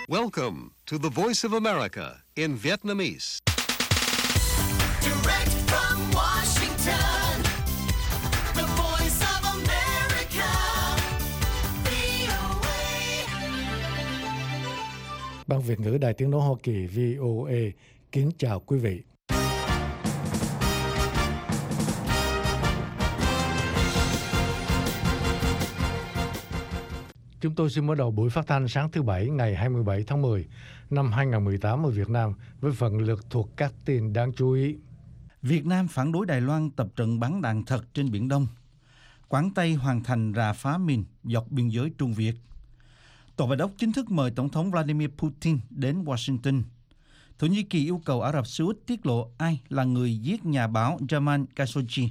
Welcome to the Voice of America in Vietnamese. Direct from Washington, the Voice of America, VOA. Ban Việt ngữ Đài Tiếng nói Hoa Kỳ VOA kính chào quý vị. Chúng tôi xin mở đầu buổi phát thanh sáng thứ Bảy ngày 27 tháng 10 năm 2018 ở Việt Nam với phần lượt thuộc các tin đáng chú ý. Việt Nam phản đối Đài Loan tập trận bắn đạn thật trên Biển Đông. Quảng Tây hoàn thành rà phá mìn dọc biên giới Trung Việt. Tòa Bạch Ốc chính thức mời Tổng thống Vladimir Putin đến Washington. Thổ Nhĩ Kỳ yêu cầu Ả Rập Xê Út tiết lộ ai là người giết nhà báo Jamal Khashoggi.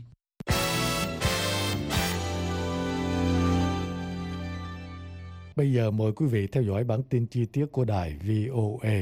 Bây giờ mời quý vị theo dõi bản tin chi tiết của đài VOA.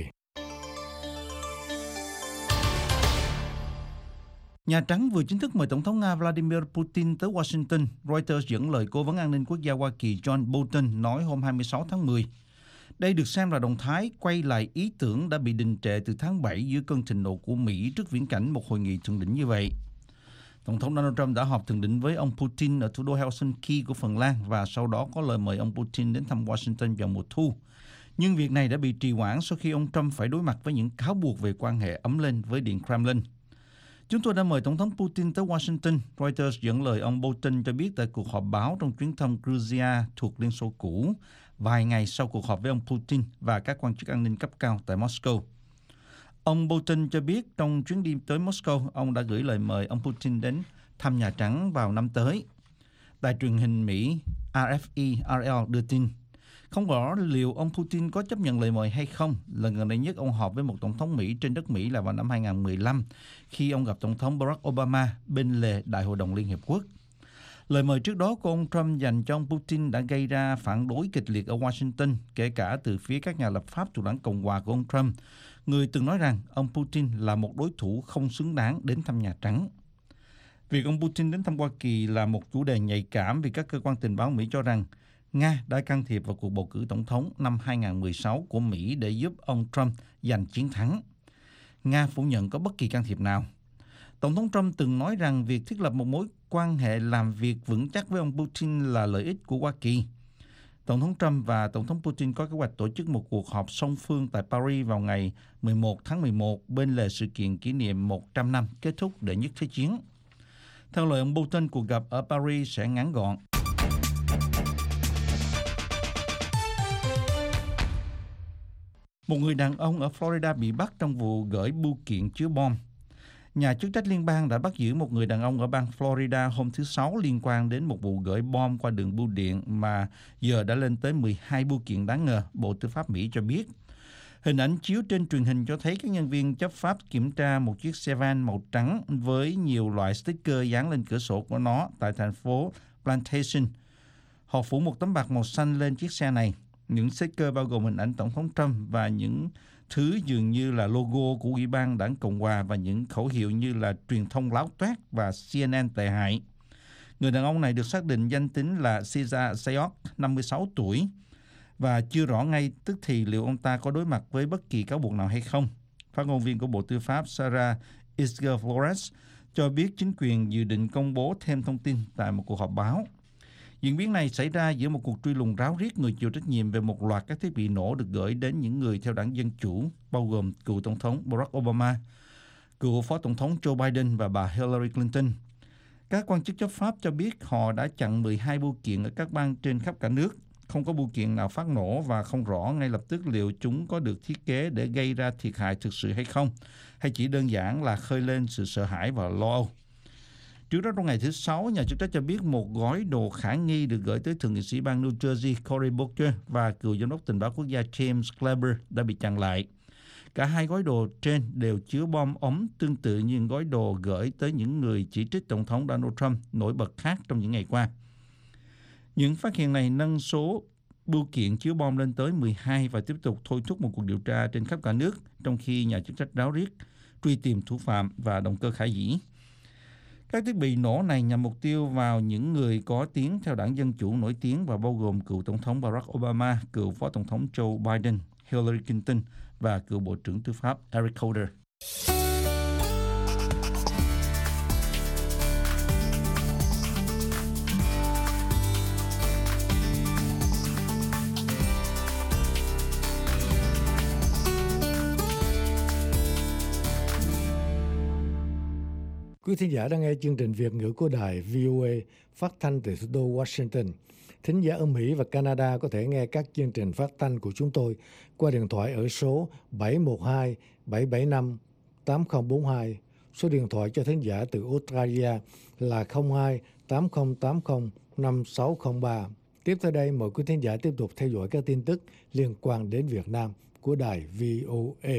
Nhà Trắng vừa chính thức mời Tổng thống Nga Vladimir Putin tới Washington. Reuters dẫn lời Cố vấn An ninh Quốc gia Hoa Kỳ John Bolton nói hôm 26 tháng 10. Đây được xem là động thái quay lại ý tưởng đã bị đình trệ từ tháng 7 dưới cơn thịnh nộ của Mỹ trước viễn cảnh một hội nghị thượng đỉnh như vậy. Tổng thống Donald Trump đã họp thượng đỉnh với ông Putin ở thủ đô Helsinki của Phần Lan và sau đó có lời mời ông Putin đến thăm Washington vào mùa thu. Nhưng việc này đã bị trì hoãn sau khi ông Trump phải đối mặt với những cáo buộc về quan hệ ấm lên với Điện Kremlin. Chúng tôi đã mời Tổng thống Putin tới Washington, Reuters dẫn lời ông Bolton cho biết tại cuộc họp báo trong chuyến thăm Georgia thuộc Liên Xô cũ, vài ngày sau cuộc họp với ông Putin và các quan chức an ninh cấp cao tại Moscow. Ông Bolton cho biết trong chuyến đi tới Moscow, ông đã gửi lời mời ông Putin đến thăm Nhà Trắng vào năm tới. Đài truyền hình Mỹ RFE-RL đưa tin, không rõ liệu ông Putin có chấp nhận lời mời hay không. Lần gần đây nhất ông họp với một tổng thống Mỹ trên đất Mỹ là vào năm 2015, khi ông gặp Tổng thống Barack Obama bên lề Đại hội đồng Liên Hiệp Quốc. Lời mời trước đó của ông Trump dành cho ông Putin đã gây ra phản đối kịch liệt ở Washington, kể cả từ phía các nhà lập pháp thuộc đảng Cộng hòa của ông Trump, người từng nói rằng ông Putin là một đối thủ không xứng đáng đến thăm Nhà Trắng. Việc ông Putin đến thăm Hoa Kỳ là một chủ đề nhạy cảm vì các cơ quan tình báo Mỹ cho rằng Nga đã can thiệp vào cuộc bầu cử tổng thống năm 2016 của Mỹ để giúp ông Trump giành chiến thắng. Nga phủ nhận có bất kỳ can thiệp nào. Tổng thống Trump từng nói rằng việc thiết lập một mối quan hệ làm việc vững chắc với ông Putin là lợi ích của Hoa Kỳ. Tổng thống Trump và Tổng thống Putin có kế hoạch tổ chức một cuộc họp song phương tại Paris vào ngày 11 tháng 11 bên lề sự kiện kỷ niệm 100 năm kết thúc Đệ nhất Thế chiến. Theo lời ông Bolton, cuộc gặp ở Paris sẽ ngắn gọn. Một người đàn ông ở Florida bị bắt trong vụ gửi bưu kiện chứa bom. Nhà chức trách liên bang đã bắt giữ một người đàn ông ở bang Florida hôm thứ Sáu liên quan đến một vụ gửi bom qua đường bưu điện mà giờ đã lên tới 12 bưu kiện đáng ngờ, Bộ Tư pháp Mỹ cho biết. Hình ảnh chiếu trên truyền hình cho thấy các nhân viên chấp pháp kiểm tra một chiếc xe van màu trắng với nhiều loại sticker dán lên cửa sổ của nó tại thành phố Plantation. Họ phủ một tấm bạc màu xanh lên chiếc xe này. Những sticker bao gồm hình ảnh Tổng thống Trump và những thứ dường như là logo của Ủy ban Đảng Cộng hòa và những khẩu hiệu như là truyền thông láo toét và CNN tệ hại. Người đàn ông này được xác định danh tính là Cesar Sayok, 56 tuổi, và chưa rõ ngay tức thì liệu ông ta có đối mặt với bất kỳ cáo buộc nào hay không. Phát ngôn viên của Bộ Tư pháp Sarah Isger Flores cho biết chính quyền dự định công bố thêm thông tin tại một cuộc họp báo. Diễn biến này xảy ra giữa một cuộc truy lùng ráo riết người chịu trách nhiệm về một loạt các thiết bị nổ được gửi đến những người theo đảng Dân Chủ, bao gồm cựu Tổng thống Barack Obama, cựu Phó Tổng thống Joe Biden và bà Hillary Clinton. Các quan chức chấp pháp cho biết họ đã chặn 12 bưu kiện ở các bang trên khắp cả nước. Không có bưu kiện nào phát nổ và không rõ ngay lập tức liệu chúng có được thiết kế để gây ra thiệt hại thực sự hay không, hay chỉ đơn giản là khơi lên sự sợ hãi và lo âu. Trước đó trong ngày thứ Sáu, nhà chức trách cho biết một gói đồ khả nghi được gửi tới Thượng nghị sĩ bang New Jersey Cory Booker và cựu giám đốc tình báo quốc gia James Clapper đã bị chặn lại. Cả hai gói đồ trên đều chứa bom ống tương tự như gói đồ gửi tới những người chỉ trích Tổng thống Donald Trump nổi bật khác trong những ngày qua. Những phát hiện này nâng số bưu kiện chứa bom lên tới 12 và tiếp tục thôi thúc một cuộc điều tra trên khắp cả nước, trong khi nhà chức trách ráo riết truy tìm thủ phạm và động cơ khả dĩ. Các thiết bị nổ này nhằm mục tiêu vào những người có tiếng theo đảng Dân Chủ nổi tiếng và bao gồm cựu Tổng thống Barack Obama, cựu Phó Tổng thống Joe Biden, Hillary Clinton và cựu Bộ trưởng Tư pháp Eric Holder. Quý thính giả đang nghe chương trình Việt ngữ của đài VOA phát thanh từ thủ đô Washington. Thính giả ở Mỹ và Canada có thể nghe các chương trình phát thanh của chúng tôi qua điện thoại ở số 712 775 8042. Số điện thoại cho thính giả từ Australia là 02 8080 5603. Tiếp theo đây, mời quý thính giả tiếp tục theo dõi các tin tức liên quan đến Việt Nam của đài VOA.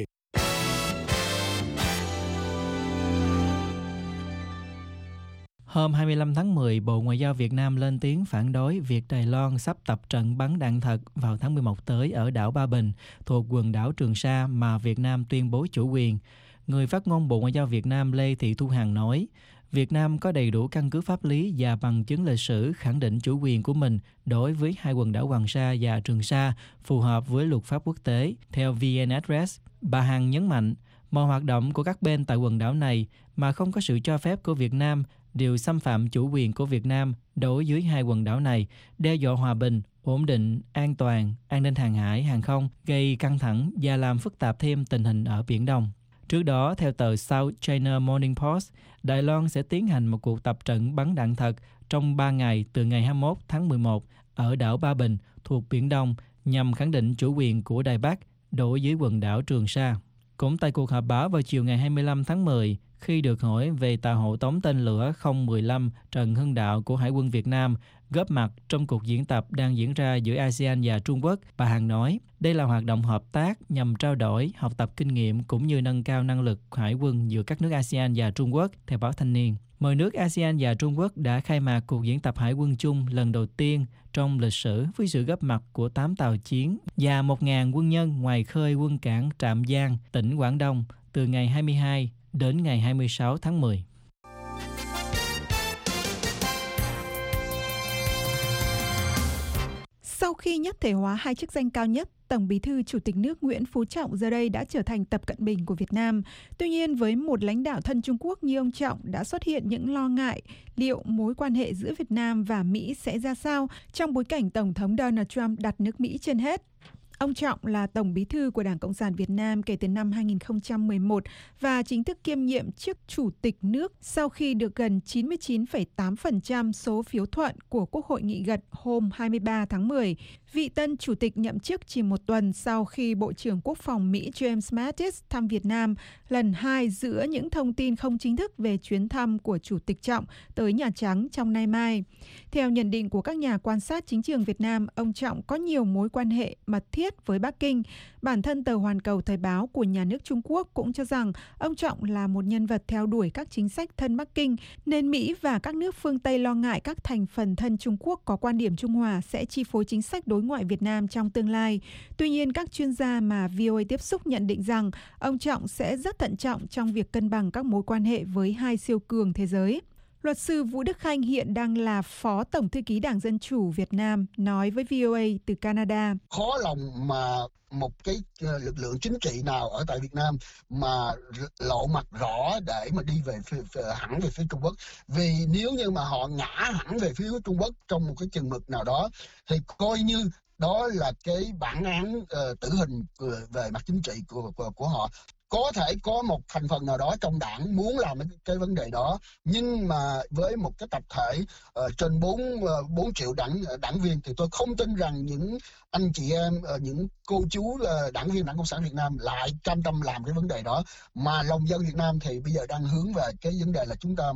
Hôm 25 tháng 10, Bộ Ngoại giao Việt Nam lên tiếng phản đối việc Đài Loan sắp tập trận bắn đạn thật vào tháng 11 tới ở đảo Ba Bình, thuộc quần đảo Trường Sa mà Việt Nam tuyên bố chủ quyền. Người phát ngôn Bộ Ngoại giao Việt Nam Lê Thị Thu Hằng nói, Việt Nam có đầy đủ căn cứ pháp lý và bằng chứng lịch sử khẳng định chủ quyền của mình đối với hai quần đảo Hoàng Sa và Trường Sa phù hợp với luật pháp quốc tế. Theo VN Address, bà Hằng nhấn mạnh, mọi hoạt động của các bên tại quần đảo này mà không có sự cho phép của Việt Nam đều xâm phạm chủ quyền của Việt Nam đối với hai quần đảo này, đe dọa hòa bình, ổn định, an toàn, an ninh hàng hải, hàng không, gây căng thẳng và làm phức tạp thêm tình hình ở Biển Đông. Trước đó, theo tờ South China Morning Post, Đài Loan sẽ tiến hành một cuộc tập trận bắn đạn thật trong 3 ngày từ ngày 21 tháng 11 ở đảo Ba Bình thuộc Biển Đông nhằm khẳng định chủ quyền của Đài Bắc đối với quần đảo Trường Sa. Cũng tại cuộc họp báo vào chiều ngày 25 tháng 10, khi được hỏi về tàu hộ tống tên lửa 015 Trần Hưng Đạo của Hải quân Việt Nam góp mặt trong cuộc diễn tập đang diễn ra giữa ASEAN và Trung Quốc, bà Hằng nói, đây là hoạt động hợp tác nhằm trao đổi, học tập kinh nghiệm cũng như nâng cao năng lực hải quân giữa các nước ASEAN và Trung Quốc, theo báo Thanh niên. 10 nước ASEAN và Trung Quốc đã khai mạc cuộc diễn tập hải quân chung lần đầu tiên trong lịch sử với sự góp mặt của 8 tàu chiến và 1.000 quân nhân ngoài khơi quân cảng Trạm Giang, tỉnh Quảng Đông từ ngày 22 đến ngày 26 tháng 10. Sau khi nhất thể hóa hai chức danh cao nhất, Tổng Bí thư Chủ tịch nước Nguyễn Phú Trọng giờ đây đã trở thành Tập Cận Bình của Việt Nam. Tuy nhiên, với một lãnh đạo thân Trung Quốc như ông Trọng đã xuất hiện những lo ngại liệu mối quan hệ giữa Việt Nam và Mỹ sẽ ra sao trong bối cảnh Tổng thống Donald Trump đặt nước Mỹ trên hết. Ông Trọng là Tổng Bí thư của Đảng Cộng sản Việt Nam kể từ năm 2011 và chính thức kiêm nhiệm chức Chủ tịch nước sau khi được gần 99,8% số phiếu thuận của Quốc hội nghị gật hôm 23 tháng 10. Vị tân Chủ tịch nhậm chức chỉ một tuần sau khi Bộ trưởng Quốc phòng Mỹ James Mattis thăm Việt Nam, lần 2 giữa những thông tin không chính thức về chuyến thăm của Chủ tịch Trọng tới Nhà Trắng trong nay mai. Theo nhận định của các nhà quan sát chính trường Việt Nam, ông Trọng có nhiều mối quan hệ mật thiết với Bắc Kinh. Bản thân tờ Hoàn Cầu Thời báo của nhà nước Trung Quốc cũng cho rằng ông Trọng là một nhân vật theo đuổi các chính sách thân Bắc Kinh, nên Mỹ và các nước phương Tây lo ngại các thành phần thân Trung Quốc có quan điểm trung hòa sẽ chi phối chính sách đối ngoại Việt Nam trong tương lai. Tuy nhiên, các chuyên gia mà VOA tiếp xúc nhận định rằng ông Trọng sẽ rất thận trọng trong việc cân bằng các mối quan hệ với hai siêu cường thế giới. Luật sư Vũ Đức Khanh hiện đang là Phó Tổng Thư ký Đảng Dân Chủ Việt Nam, nói với VOA từ Canada. Khó lòng mà một cái lực lượng chính trị nào ở tại Việt Nam mà lộ mặt rõ để mà đi hẳn về phía Trung Quốc. Vì nếu như mà họ ngã hẳn về phía Trung Quốc trong một cái chừng mực nào đó thì coi như đó là cái bản án tử hình về mặt chính trị của họ. Có thể có một thành phần nào đó trong đảng muốn làm cái vấn đề đó, nhưng mà với một cái tập thể trên 4 triệu đảng viên thì tôi không tin rằng những anh chị em, những cô chú đảng viên Đảng Cộng sản Việt Nam lại cam tâm làm cái vấn đề đó, mà lòng dân Việt Nam thì bây giờ đang hướng về cái vấn đề là chúng ta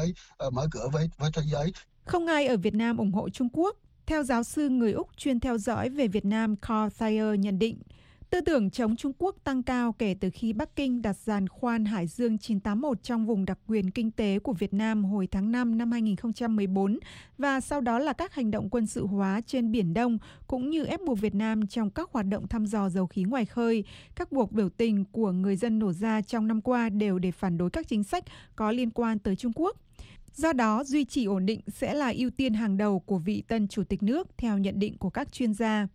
mở cửa với thế giới. Không ai ở Việt Nam ủng hộ Trung Quốc. Theo giáo sư người Úc chuyên theo dõi về Việt Nam Carl Thayer nhận định, tư tưởng chống Trung Quốc tăng cao kể từ khi Bắc Kinh đặt giàn khoan Hải Dương 981 trong vùng đặc quyền kinh tế của Việt Nam hồi tháng 5 năm 2014 và sau đó là các hành động quân sự hóa trên Biển Đông cũng như ép buộc Việt Nam trong các hoạt động thăm dò dầu khí ngoài khơi. Các cuộc biểu tình của người dân nổ ra trong năm qua đều để phản đối các chính sách có liên quan tới Trung Quốc. Do đó, duy trì ổn định sẽ là ưu tiên hàng đầu của vị tân Chủ tịch nước, theo nhận định của các chuyên gia.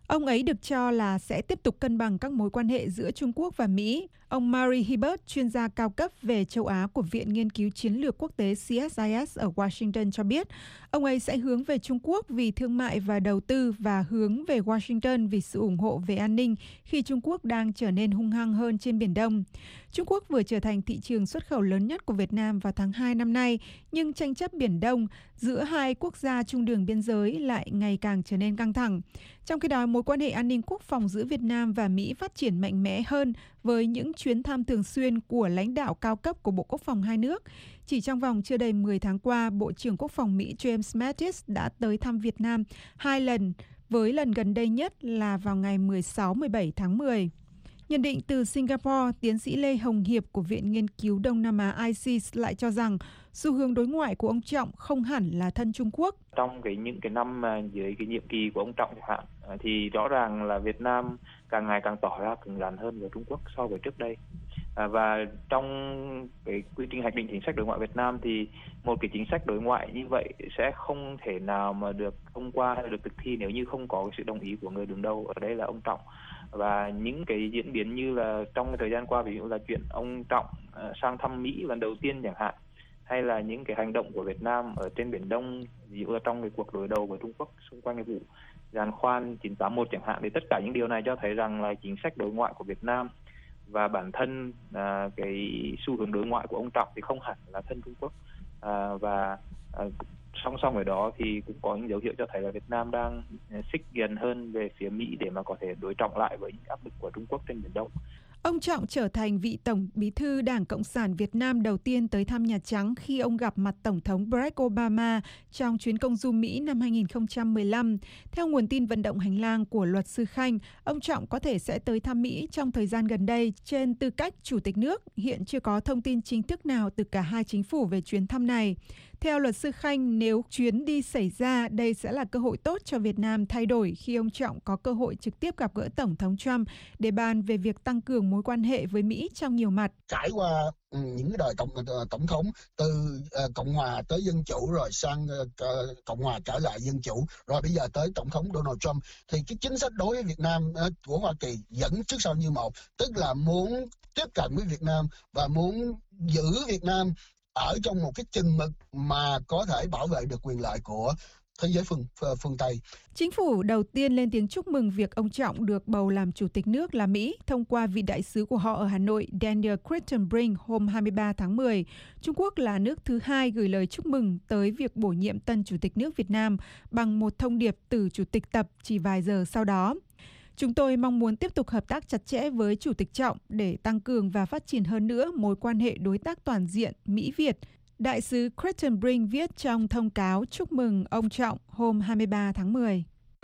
Ông ấy được cho là sẽ tiếp tục cân bằng các mối quan hệ giữa Trung Quốc và Mỹ. Ông Murray Hibbert, chuyên gia cao cấp về châu Á của Viện Nghiên cứu Chiến lược Quốc tế CSIS ở Washington cho biết, ông ấy sẽ hướng về Trung Quốc vì thương mại và đầu tư và hướng về Washington vì sự ủng hộ về an ninh khi Trung Quốc đang trở nên hung hăng hơn trên Biển Đông. Trung Quốc vừa trở thành thị trường xuất khẩu lớn nhất của Việt Nam vào tháng 2 năm nay, nhưng tranh chấp Biển Đông giữa hai quốc gia trung đường biên giới lại ngày càng trở nên căng thẳng. Trong khi đó, mối quan hệ an ninh quốc phòng giữa Việt Nam và Mỹ phát triển mạnh mẽ hơn với những chuyến thăm thường xuyên của lãnh đạo cao cấp của Bộ Quốc phòng hai nước. Chỉ trong vòng chưa đầy 10 tháng qua, Bộ trưởng Quốc phòng Mỹ James Mattis đã tới thăm Việt Nam 2 lần, với lần gần đây nhất là vào ngày 16-17 tháng 10. Nhận định từ Singapore, tiến sĩ Lê Hồng Hiệp của Viện Nghiên cứu Đông Nam Á ICES lại cho rằng xu hướng đối ngoại của ông Trọng không hẳn là thân Trung Quốc. Trong những cái năm dưới cái nhiệm kỳ của ông Trọng chẳng hạn, thì rõ ràng là Việt Nam càng ngày càng tỏ ra cứng rắn hơn với Trung Quốc so với trước đây. Và trong cái quy trình hoạch định chính sách đối ngoại Việt Nam thì một cái chính sách đối ngoại như vậy sẽ không thể nào mà được thông qua hay được thực thi nếu như không có cái sự đồng ý của người đứng đầu, ở đây là ông Trọng. Và những cái diễn biến như là trong cái thời gian qua, ví dụ là chuyện ông Trọng sang thăm Mỹ lần đầu tiên chẳng hạn, hay là những cái hành động của Việt Nam ở trên Biển Đông, ví dụ là trong cái cuộc đối đầu với Trung Quốc xung quanh cái vụ giàn khoan 981 chẳng hạn, thì tất cả những điều này cho thấy rằng là chính sách đối ngoại của Việt Nam và bản thân cái xu hướng đối ngoại của ông Trọng thì không hẳn là thân Trung Quốc. Và song song với đó thì cũng có những dấu hiệu cho thấy là Việt Nam đang xích gần hơn về phía Mỹ để mà có thể đối trọng lại với những áp lực của Trung Quốc trên Biển Đông. Ông Trọng trở thành vị Tổng bí thư Đảng Cộng sản Việt Nam đầu tiên tới thăm Nhà Trắng khi ông gặp mặt Tổng thống Barack Obama trong chuyến công du Mỹ năm 2015. Theo nguồn tin vận động hành lang của luật sư Khanh, ông Trọng có thể sẽ tới thăm Mỹ trong thời gian gần đây trên tư cách Chủ tịch nước. Hiện chưa có thông tin chính thức nào từ cả hai chính phủ về chuyến thăm này. Theo luật sư Khanh, nếu chuyến đi xảy ra, đây sẽ là cơ hội tốt cho Việt Nam thay đổi khi ông Trọng có cơ hội trực tiếp gặp gỡ Tổng thống Trump để bàn về việc tăng cường mối quan hệ với Mỹ trong nhiều mặt. Trải qua những cái đời tổng thống từ Cộng hòa tới Dân chủ rồi sang Cộng hòa trở lại Dân chủ, rồi bây giờ tới Tổng thống Donald Trump, thì cái chính sách đối với Việt Nam của Hoa Kỳ vẫn trước sau như một, tức là muốn tiếp cận với Việt Nam và muốn giữ Việt Nam ở trong một cái chừng mực mà có thể bảo vệ được quyền lợi của thế giới phương Tây. Chính phủ đầu tiên lên tiếng chúc mừng việc ông Trọng được bầu làm Chủ tịch nước là Mỹ thông qua vị đại sứ của họ ở Hà Nội Daniel Crittenbrink hôm 23 tháng 10. Trung Quốc là nước thứ hai gửi lời chúc mừng tới việc bổ nhiệm tân Chủ tịch nước Việt Nam bằng một thông điệp từ Chủ tịch Tập chỉ vài giờ sau đó. Chúng tôi mong muốn tiếp tục hợp tác chặt chẽ với Chủ tịch Trọng để tăng cường và phát triển hơn nữa mối quan hệ đối tác toàn diện Mỹ-Việt. Đại sứ Crittenbrink viết trong thông cáo chúc mừng ông Trọng hôm 23 tháng 10.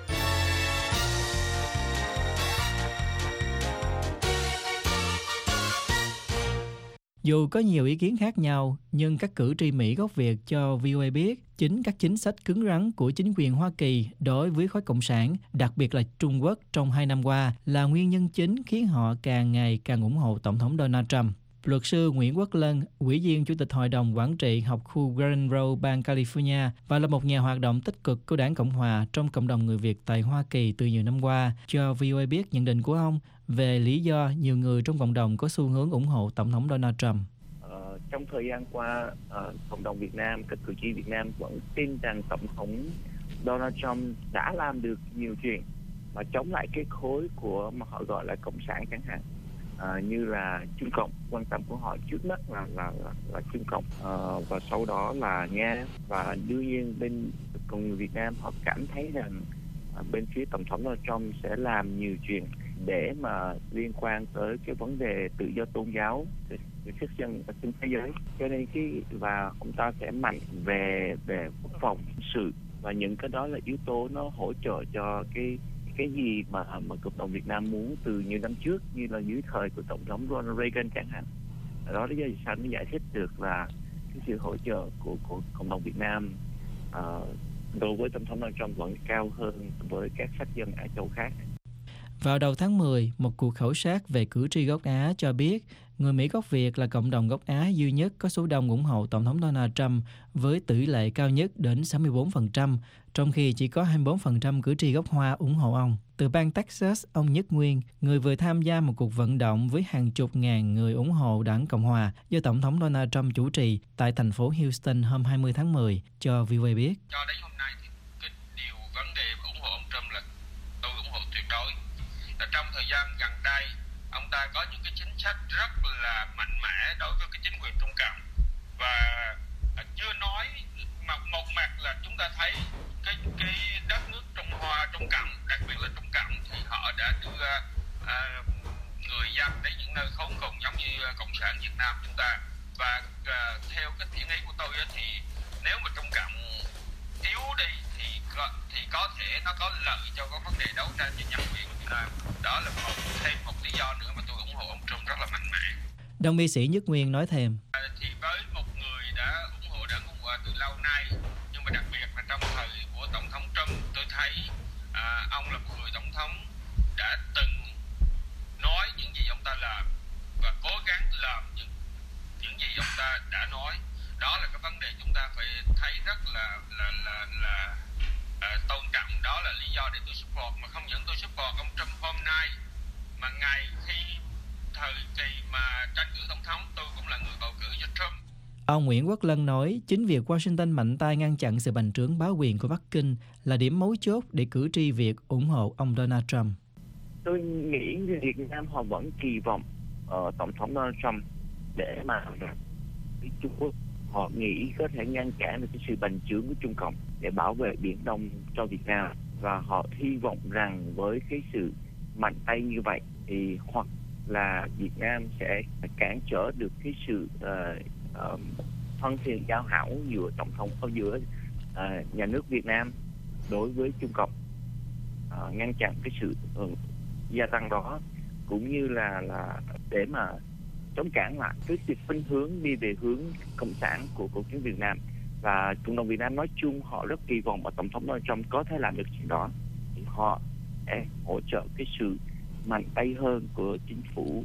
Dù có nhiều ý kiến khác nhau, nhưng các cử tri Mỹ gốc Việt cho VOA biết chính các chính sách cứng rắn của chính quyền Hoa Kỳ đối với khối cộng sản, đặc biệt là Trung Quốc trong 2 năm qua, là nguyên nhân chính khiến họ càng ngày càng ủng hộ Tổng thống Donald Trump. Luật sư Nguyễn Quốc Lân, Ủy viên Chủ tịch Hội đồng Quản trị học khu Grand Road, bang California và là một nhà hoạt động tích cực của Đảng Cộng Hòa trong cộng đồng người Việt tại Hoa Kỳ từ nhiều năm qua, cho VOA biết nhận định của ông về lý do nhiều người trong cộng đồng có xu hướng ủng hộ Tổng thống Donald Trump. Trong thời gian qua, cộng đồng Việt Nam, các cử tri Việt Nam vẫn tin rằng Tổng thống Donald Trump đã làm được nhiều chuyện và chống lại cái khối của mà họ gọi là cộng sản chẳng hạn. Như là Trung Cộng, quan tâm của họ trước mắt là Trung Cộng, và sau đó là Nga, và đương nhiên bên cộng người Việt Nam họ cảm thấy rằng bên phía Tổng thống Donald Trump sẽ làm nhiều chuyện để mà liên quan tới cái vấn đề tự do tôn giáo, về quốc dân ở trên thế giới, cho nên và ông ta sẽ mạnh về quốc phòng sự, và những cái đó là yếu tố nó hỗ trợ cho cái gì mà cộng đồng Việt Nam muốn từ nhiều năm trước, như là dưới thời của Tổng thống Ronald Reagan chẳng hạn. Đó lý do vì sao nó giải thích được là cái sự hỗ trợ của cộng đồng Việt Nam đối với Tổng thống Donald Trump vẫn cao hơn với các sắc dân ở châu khác. Vào đầu tháng 10, một cuộc khảo sát về cử tri gốc Á cho biết người Mỹ gốc Việt là cộng đồng gốc Á duy nhất có số đông ủng hộ Tổng thống Donald Trump với tỷ lệ cao nhất đến 64%, trong khi chỉ có 24% cử tri gốc Hoa ủng hộ ông. Từ bang Texas, ông Nhất Nguyên, người vừa tham gia một cuộc vận động với hàng chục ngàn người ủng hộ đảng Cộng hòa do Tổng thống Donald Trump chủ trì tại thành phố Houston hôm 20 tháng 10, cho VOA biết. Cho đến hôm nay thì cái điều vấn đề ủng hộ ông Trump là tôi ủng hộ tuyệt đối. Trong thời gian gần đây, ông ta có những cái chính sách rất là mạnh mẽ đối với cái chính quyền Trung Cộng. Và chưa nói mà một mặt là chúng ta thấy cái đất nước Trung Hoa, Trung Cộng, đặc biệt là Trung Cộng thì họ đã đưa người dân đến những nơi khốn cùng giống như Cộng sản Việt Nam chúng ta. Và theo cái thiện ý của tôi thì nếu mà Trung Cộng yếu đi thì có thể nó có lợi cho cái vấn đề đấu tranh cho nhân quyền của Việt Nam. Đó là thêm một lý do nữa mà tôi ủng hộ ông Trump rất là mạnh mẽ. Đồng nghị sĩ Nhất Nguyên nói thêm. Thì với một người đã ủng hộ đảng Cộng hòa từ lâu nay, nhưng mà đặc biệt là trong thời của Tổng thống Trump, tôi thấy ông là một người Tổng thống đã từng nói những gì ông ta làm và cố gắng làm những gì ông ta đã nói. Đó là cái vấn đề chúng ta phải thấy rất là tôn trọng. Đó là lý do để tôi support, mà không những tôi support ông Trump hôm nay, mà ngày khi thời kỳ mà tranh cử tổng thống tôi cũng là người bầu cử cho Trump. Ông Nguyễn Quốc Lân nói chính việc Washington mạnh tay ngăn chặn sự bành trướng bá quyền của Bắc Kinh là điểm mấu chốt để cử tri Việt ủng hộ ông Donald Trump. Tôi nghĩ người Việt Nam họ vẫn kỳ vọng Tổng thống Donald Trump để mà Trung Quốc họ nghĩ có thể ngăn cản được cái sự bành trướng của Trung Cộng để bảo vệ Biển Đông cho Việt Nam, và họ hy vọng rằng với cái sự mạnh tay như vậy thì hoặc là Việt Nam sẽ cản trở được cái sự thân thiện giao hảo giữa nhà nước Việt Nam đối với Trung Cộng, ngăn chặn cái sự gia tăng đó, cũng như là để mà chống cản lại cái sự phân hướng đi về hướng cộng sản của cuộc chiến Việt Nam. Và cộng đồng Việt Nam nói chung họ rất kỳ vọng vào Tổng thống Donald Trump có thể làm được chuyện đó, thì họ sẽ hỗ trợ cái sự mạnh tay hơn của chính phủ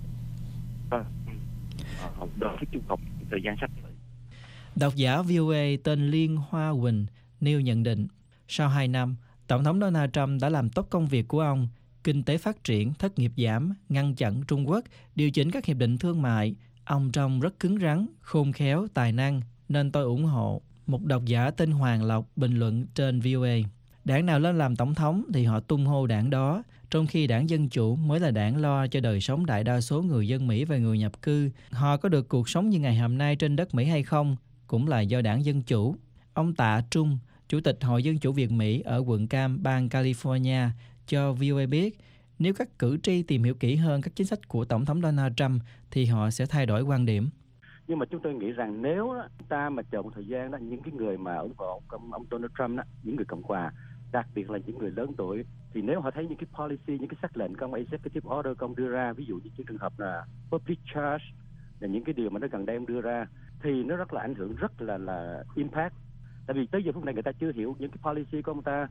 đối với Trung Cộng thời gian sắp tới. Độc giả VOA tên Liên Hoa Quỳnh nêu nhận định, sau 2 năm, Tổng thống Donald Trump đã làm tốt công việc của ông, kinh tế phát triển, thất nghiệp giảm, ngăn chặn Trung Quốc, điều chỉnh các hiệp định thương mại. Ông Trump rất cứng rắn, khôn khéo, tài năng, nên tôi ủng hộ. Một độc giả tên Hoàng Lộc bình luận trên VOA. Đảng nào lên làm tổng thống thì họ tung hô đảng đó, trong khi đảng Dân Chủ mới là đảng lo cho đời sống đại đa số người dân Mỹ và người nhập cư. Họ có được cuộc sống như ngày hôm nay trên đất Mỹ hay không, cũng là do đảng Dân Chủ. Ông Tạ Trung, Chủ tịch Hội Dân Chủ Việt Mỹ ở quận Cam, bang California, cho VOA biết, nếu các cử tri tìm hiểu kỹ hơn các chính sách của Tổng thống Donald Trump thì họ sẽ thay đổi quan điểm. Nhưng mà chúng tôi nghĩ rằng nếu ta mà chờ một thời gian đó, những cái người mà ủng hộ ông Donald Trump đó, những người Cộng hòa, đặc biệt là những người lớn tuổi, thì nếu họ thấy những cái policy, những cái sắc lệnh của ông executive order của ông đưa ra, ví dụ như cái trường hợp là public charge, là những cái điều mà nó gần đây ông đưa ra, thì nó rất là ảnh hưởng, rất là impact. Tại vì tới giờ phút này người ta chưa hiểu những cái policy của ông ta.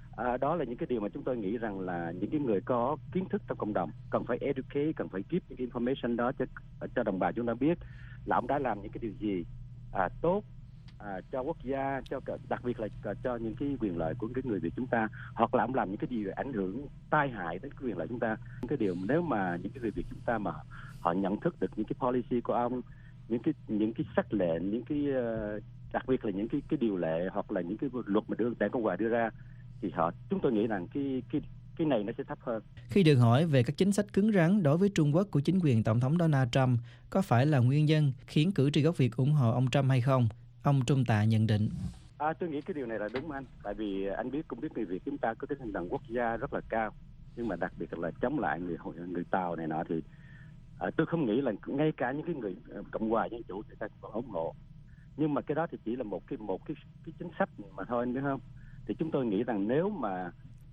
Đó là những cái điều mà chúng tôi nghĩ rằng là những cái người có kiến thức trong cộng đồng cần phải educate, cần phải give những cái information đó cho đồng bào chúng ta biết là ông đã làm những cái điều gì tốt cho quốc gia, đặc biệt là cho những cái quyền lợi của cái người Việt chúng ta, hoặc là ông làm những cái điều ảnh hưởng tai hại đến cái quyền lợi chúng ta. Những cái điều nếu mà những cái người Việt chúng ta mà họ nhận thức được những cái policy của ông, những cái sắc lệnh, những cái đặc biệt là những cái điều lệ hoặc là những cái luật mà đảng Cộng hòa đưa ra, thì chúng tôi nghĩ rằng cái này nó sẽ thấp hơn. Khi được hỏi về các chính sách cứng rắn đối với Trung Quốc của chính quyền Tổng thống Donald Trump có phải là nguyên nhân khiến cử tri gốc Việt ủng hộ ông Trump hay không, ông Trung Tạ nhận định. Tôi nghĩ cái điều này là đúng anh, tại vì anh cũng biết người Việt chúng ta có cái tinh thần quốc gia rất là cao, nhưng mà đặc biệt là chống lại người Tàu này nọ thì tôi không nghĩ là ngay cả những cái người Cộng hòa Dân Chủ người ta còn ủng hộ. Nhưng mà cái đó thì chỉ là một cái chính sách mà thôi anh biết không? Thì chúng tôi nghĩ rằng nếu mà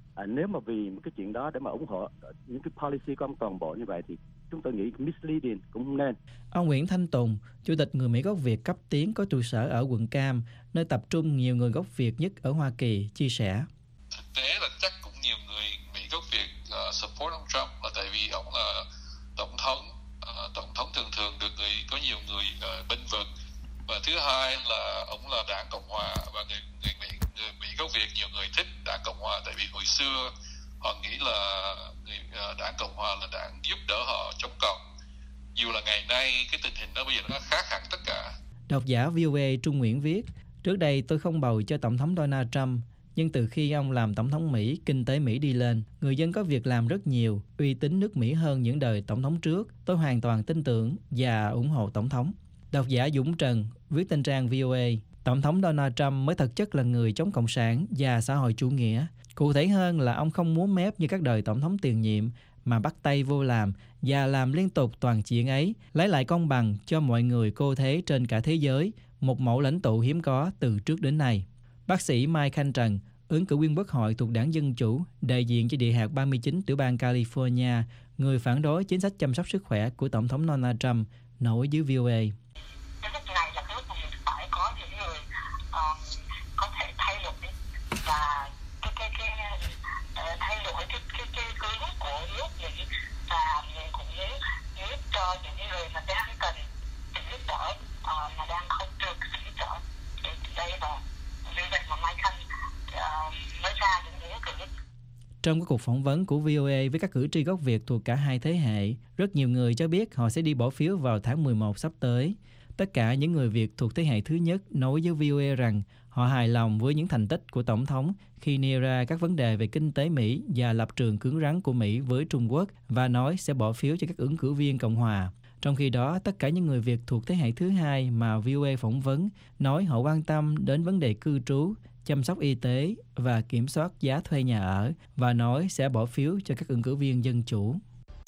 vì một cái chuyện đó để mà ủng hộ những cái policy của ông toàn bộ như vậy thì chúng tôi nghĩ misleading cũng không nên. Ông Nguyễn Thanh Tùng, Chủ tịch Người Mỹ gốc Việt cấp tiến có trụ sở ở quận Cam, nơi tập trung nhiều người gốc Việt nhất ở Hoa Kỳ, chia sẻ. Thực tế là chắc cũng nhiều người Mỹ gốc Việt support ông Trump là tại vì ông là tổng thống thường được có nhiều người bênh vực, và thứ hai là ông là đảng Cộng hòa và người Mỹ gốc Việt nhiều người thích đảng Cộng hòa, tại vì hồi xưa họ nghĩ cái tình hình đó bây giờ nó khác hẳn tất cả. Độc giả VOA Trung Nguyễn viết, trước đây tôi không bầu cho Tổng thống Donald Trump, nhưng từ khi ông làm Tổng thống Mỹ, kinh tế Mỹ đi lên, người dân có việc làm rất nhiều, uy tín nước Mỹ hơn những đời Tổng thống trước. Tôi hoàn toàn tin tưởng và ủng hộ Tổng thống. Độc giả Dũng Trần viết trên trang VOA, Tổng thống Donald Trump mới thực chất là người chống cộng sản và xã hội chủ nghĩa. Cụ thể hơn là ông không múa mép như các đời Tổng thống tiền nhiệm, mà bắt tay vô làm và làm liên tục toàn chuyện ấy, lấy lại công bằng cho mọi người cô thế trên cả thế giới, một mẫu lãnh tụ hiếm có từ trước đến nay. Bác sĩ Mike Khanh Trần, ứng cử viên Quốc hội thuộc Đảng Dân Chủ, đại diện cho địa hạt 39 tiểu bang California, người phản đối chính sách chăm sóc sức khỏe của Tổng thống Donald Trump, nói với VOA. Cái lúc này là cái lúc mà mình phải có những người có thể thay đổi và thay đổi cái hướng của nước Mỹ, và mình cũng giúp cho những người mà đang cần sự giúp đỡ mà đang không được sự giúp đỡ. Thì đây là vì vậy mà Mike Khanh mới ra những ứng cử. Trong các cuộc phỏng vấn của VOA với các cử tri gốc Việt thuộc cả hai thế hệ, rất nhiều người cho biết họ sẽ đi bỏ phiếu vào tháng 11 sắp tới. Tất cả những người Việt thuộc thế hệ thứ nhất nói với VOA rằng họ hài lòng với những thành tích của Tổng thống khi nêu ra các vấn đề về kinh tế Mỹ và lập trường cứng rắn của Mỹ với Trung Quốc và nói sẽ bỏ phiếu cho các ứng cử viên Cộng hòa. Trong khi đó, tất cả những người Việt thuộc thế hệ thứ hai mà VOA phỏng vấn nói họ quan tâm đến vấn đề cư trú, chăm sóc y tế và kiểm soát giá thuê nhà ở và nói sẽ bỏ phiếu cho các ứng cử viên Dân Chủ.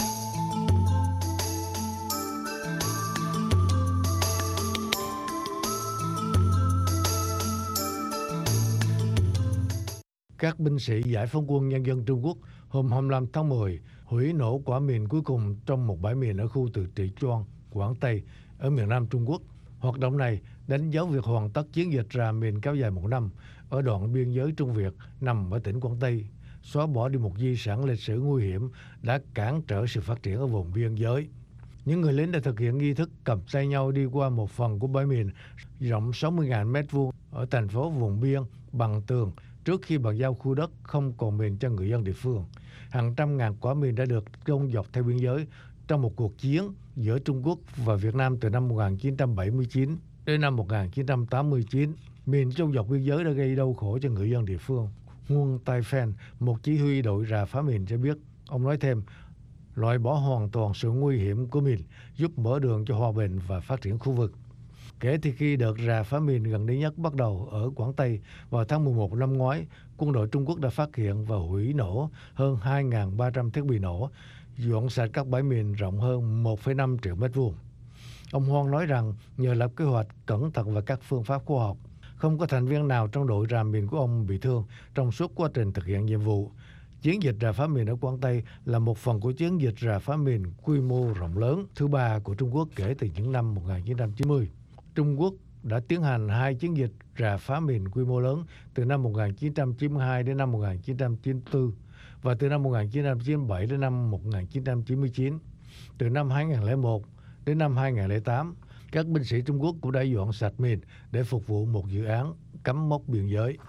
Các binh sĩ Giải phóng quân Nhân dân Trung Quốc hôm 25 tháng 10 hủy nổ quả mìn cuối cùng trong một bãi mìn ở khu tự trị Choang, Quảng Tây, ở miền Nam Trung Quốc. Hoạt động này đánh dấu việc hoàn tất chiến dịch rà mìn kéo dài 1 năm ở đoạn biên giới Trung Việt nằm ở tỉnh Quảng Tây, xóa bỏ đi một di sản lịch sử nguy hiểm đã cản trở sự phát triển ở vùng biên giới. Những người lính đã thực hiện nghi thức cầm tay nhau đi qua một phần của bãi mìn rộng 60.000 m2 ở thành phố vùng biên bằng tường trước khi bàn giao khu đất không còn mìn cho người dân địa phương. Hàng trăm ngàn quả mìn đã được chôn dọc theo biên giới trong một cuộc chiến giữa Trung Quốc và Việt Nam từ năm 1979 đến năm 1989. Mìn chôn dọc biên giới đã gây đau khổ cho người dân địa phương. Nguồn Tai Phan, một chỉ huy đội rà phá mìn cho biết, ông nói thêm, loại bỏ hoàn toàn sự nguy hiểm của mìn giúp mở đường cho hòa bình và phát triển khu vực. Kể từ khi đợt rà phá mìn gần đây nhất bắt đầu ở Quảng Tây vào tháng 11 năm ngoái, quân đội Trung Quốc đã phát hiện và hủy nổ hơn 2.300 thiết bị nổ, dọn sạch các bãi mìn rộng hơn 1,5 triệu mét vuông. Ông Hoang nói rằng nhờ lập kế hoạch cẩn thận và các phương pháp khoa học, không có thành viên nào trong đội rà mìn của ông bị thương trong suốt quá trình thực hiện nhiệm vụ. Chiến dịch rà phá mìn ở Quảng Tây là một phần của chiến dịch rà phá mìn quy mô rộng lớn thứ ba của Trung Quốc kể từ những năm 1990. Trung Quốc đã tiến hành 2 chiến dịch rà phá mìn quy mô lớn từ năm 1992 đến năm 1994 và từ năm 1997 đến năm 1999. Từ năm 2001 đến năm 2008, các binh sĩ Trung Quốc cũng đã dọn sạch mìn để phục vụ một dự án cắm mốc biên giới.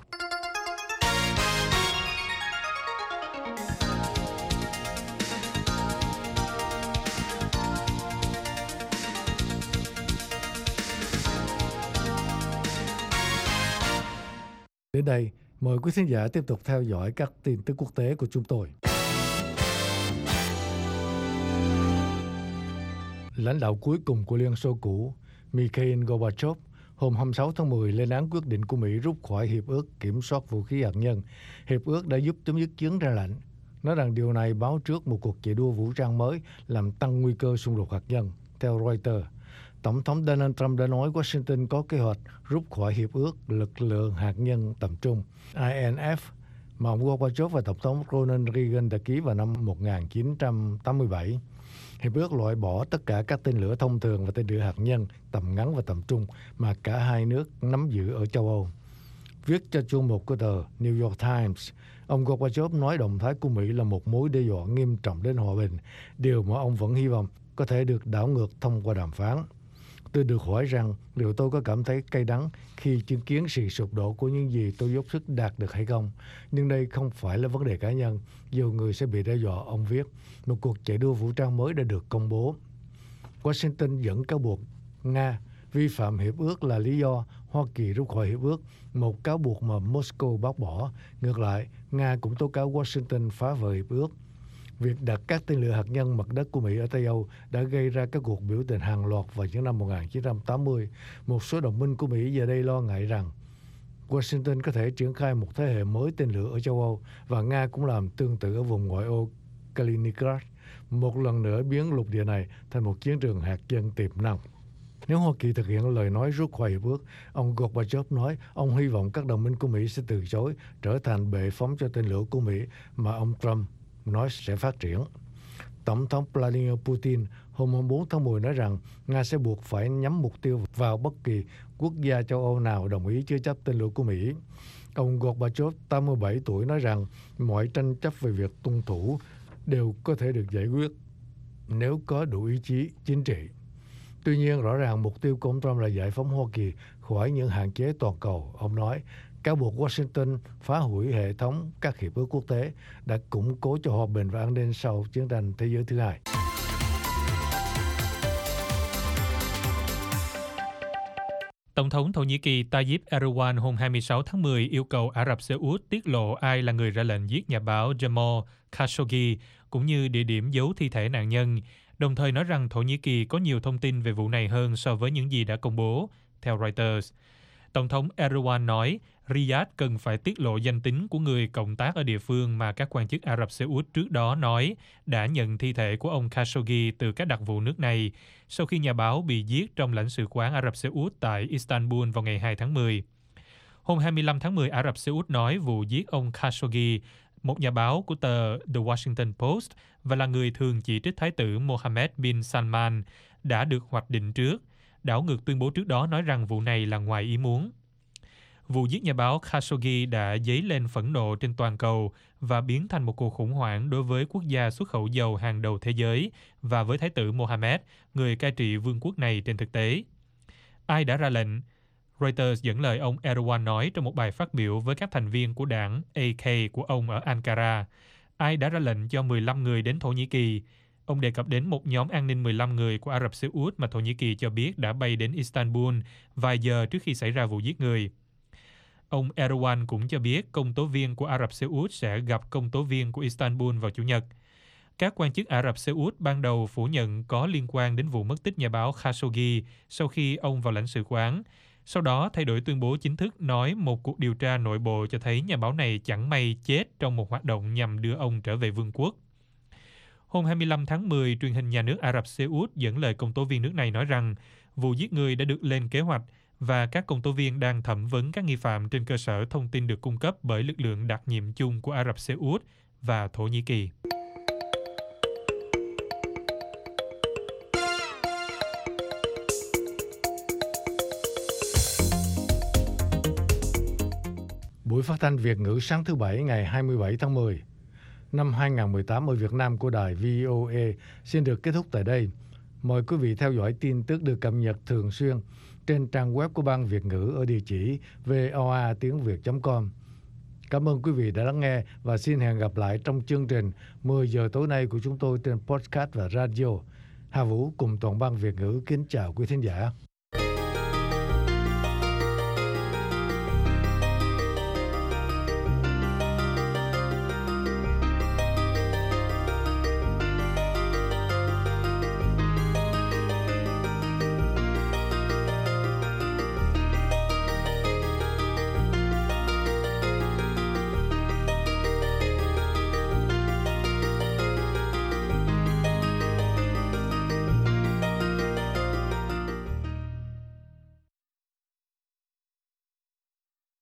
Đến đây, mời quý khán giả tiếp tục theo dõi các tin tức quốc tế của chúng tôi. Lãnh đạo cuối cùng của Liên Xô cũ, Mikhail Gorbachev, hôm 26 tháng 10 lên án quyết định của Mỹ rút khỏi Hiệp ước Kiểm soát Vũ khí hạt nhân. Hiệp ước đã giúp chấm dứt chiến tranh lạnh, nói rằng điều này báo trước một cuộc chạy đua vũ trang mới làm tăng nguy cơ xung đột hạt nhân, theo Reuters. Tổng thống Donald Trump đã nói Washington có kế hoạch rút khỏi Hiệp ước Lực lượng Hạt nhân Tầm trung INF mà ông Gorbachev và Tổng thống Ronald Reagan đã ký vào năm 1987. Hiệp ước loại bỏ tất cả các tên lửa thông thường và tên lửa hạt nhân tầm ngắn và tầm trung mà cả hai nước nắm giữ ở châu Âu. Viết cho chương mục của tờ New York Times, ông Gorbachev nói động thái của Mỹ là một mối đe dọa nghiêm trọng đến hòa bình, điều mà ông vẫn hy vọng có thể được đảo ngược thông qua đàm phán. Tôi được hỏi rằng liệu tôi có cảm thấy cay đắng khi chứng kiến sự sụp đổ của những gì tôi dốc sức đạt được hay không. Nhưng đây không phải là vấn đề cá nhân, dù người sẽ bị đe dọa, ông viết. Một cuộc chạy đua vũ trang mới đã được công bố. Washington dẫn cáo buộc Nga vi phạm hiệp ước là lý do Hoa Kỳ rút khỏi hiệp ước, một cáo buộc mà Moscow bác bỏ. Ngược lại, Nga cũng tố cáo Washington phá vỡ hiệp ước. Việc đặt các tên lửa hạt nhân mặt đất của Mỹ ở Tây Âu đã gây ra các cuộc biểu tình hàng loạt vào những năm 1980. Một số đồng minh của Mỹ giờ đây lo ngại rằng Washington có thể triển khai một thế hệ mới tên lửa ở châu Âu, và Nga cũng làm tương tự ở vùng ngoại ô Kaliningrad, một lần nữa biến lục địa này thành một chiến trường hạt nhân tiềm năng. Nếu Hoa Kỳ thực hiện lời nói rút khỏi hiệp ước, ông Gorbachev nói ông hy vọng các đồng minh của Mỹ sẽ từ chối trở thành bệ phóng cho tên lửa của Mỹ mà ông Trump nói sẽ phát triển. Tổng thống Vladimir Putin hôm 4 tháng 10 nói rằng Nga sẽ buộc phải nhắm mục tiêu vào bất kỳ quốc gia châu Âu nào đồng ý chứa chấp tên lửa của Mỹ. Ông Gorbachev, 87 tuổi, nói rằng mọi tranh chấp về việc tuân thủ đều có thể được giải quyết nếu có đủ ý chí chính trị. Tuy nhiên, rõ ràng mục tiêu của ông Trump là giải phóng Hoa Kỳ khỏi những hạn chế toàn cầu. Ông nói, cáo buộc Washington phá hủy hệ thống các hiệp ước quốc tế đã củng cố cho hòa bình và an ninh sau chiến tranh thế giới thứ hai. Tổng thống Thổ Nhĩ Kỳ Tayyip Erdogan hôm 26 tháng 10 yêu cầu Ả Rập Xê Út tiết lộ ai là người ra lệnh giết nhà báo Jamal Khashoggi cũng như địa điểm giấu thi thể nạn nhân, đồng thời nói rằng Thổ Nhĩ Kỳ có nhiều thông tin về vụ này hơn so với những gì đã công bố, theo Reuters. Tổng thống Erdogan nói Riyadh cần phải tiết lộ danh tính của người cộng tác ở địa phương mà các quan chức Ả Rập Xê Út trước đó nói đã nhận thi thể của ông Khashoggi từ các đặc vụ nước này sau khi nhà báo bị giết trong lãnh sự quán Ả Rập Xê Út tại Istanbul vào ngày 2 tháng 10. Hôm 25 tháng 10, Ả Rập Xê Út nói vụ giết ông Khashoggi, một nhà báo của tờ The Washington Post và là người thường chỉ trích Thái tử Mohammed bin Salman, đã được hoạch định trước. Đảo ngược tuyên bố trước đó nói rằng vụ này là ngoài ý muốn. Vụ giết nhà báo Khashoggi đã dấy lên phẫn nộ trên toàn cầu và biến thành một cuộc khủng hoảng đối với quốc gia xuất khẩu dầu hàng đầu thế giới và với Thái tử Mohammed, người cai trị vương quốc này trên thực tế. Ai đã ra lệnh? Reuters dẫn lời ông Erdogan nói trong một bài phát biểu với các thành viên của đảng AK của ông ở Ankara. Ai đã ra lệnh cho 15 người đến Thổ Nhĩ Kỳ? Ông đề cập đến một nhóm an ninh 15 người của Ả Rập Xê Út mà Thổ Nhĩ Kỳ cho biết đã bay đến Istanbul vài giờ trước khi xảy ra vụ giết người. Ông Erdogan cũng cho biết công tố viên của Ả Rập Xê Út sẽ gặp công tố viên của Istanbul vào Chủ nhật. Các quan chức Ả Rập Xê Út ban đầu phủ nhận có liên quan đến vụ mất tích nhà báo Khashoggi sau khi ông vào lãnh sự quán. Sau đó thay đổi tuyên bố chính thức nói một cuộc điều tra nội bộ cho thấy nhà báo này chẳng may chết trong một hoạt động nhằm đưa ông trở về vương quốc. Hôm 25 tháng 10, truyền hình nhà nước Ả Rập Xê Út dẫn lời công tố viên nước này nói rằng vụ giết người đã được lên kế hoạch và các công tố viên đang thẩm vấn các nghi phạm trên cơ sở thông tin được cung cấp bởi lực lượng đặc nhiệm chung của Ả Rập Xê Út và Thổ Nhĩ Kỳ. Buổi phát thanh Việt ngữ sáng thứ Bảy ngày 27 tháng 10 năm 2018 ở Việt Nam của đài VOA xin được kết thúc tại đây. Mời quý vị theo dõi tin tức được cập nhật thường xuyên trên trang web của Ban Việt ngữ ở địa chỉ voa.tiếng.việt.com. Cảm ơn quý vị đã lắng nghe và xin hẹn gặp lại trong chương trình 10 giờ tối nay của chúng tôi trên podcast và radio. Hà Vũ cùng toàn ban Việt ngữ kính chào quý thính giả.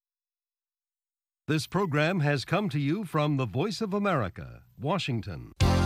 This program has come to you from the Voice of America, Washington.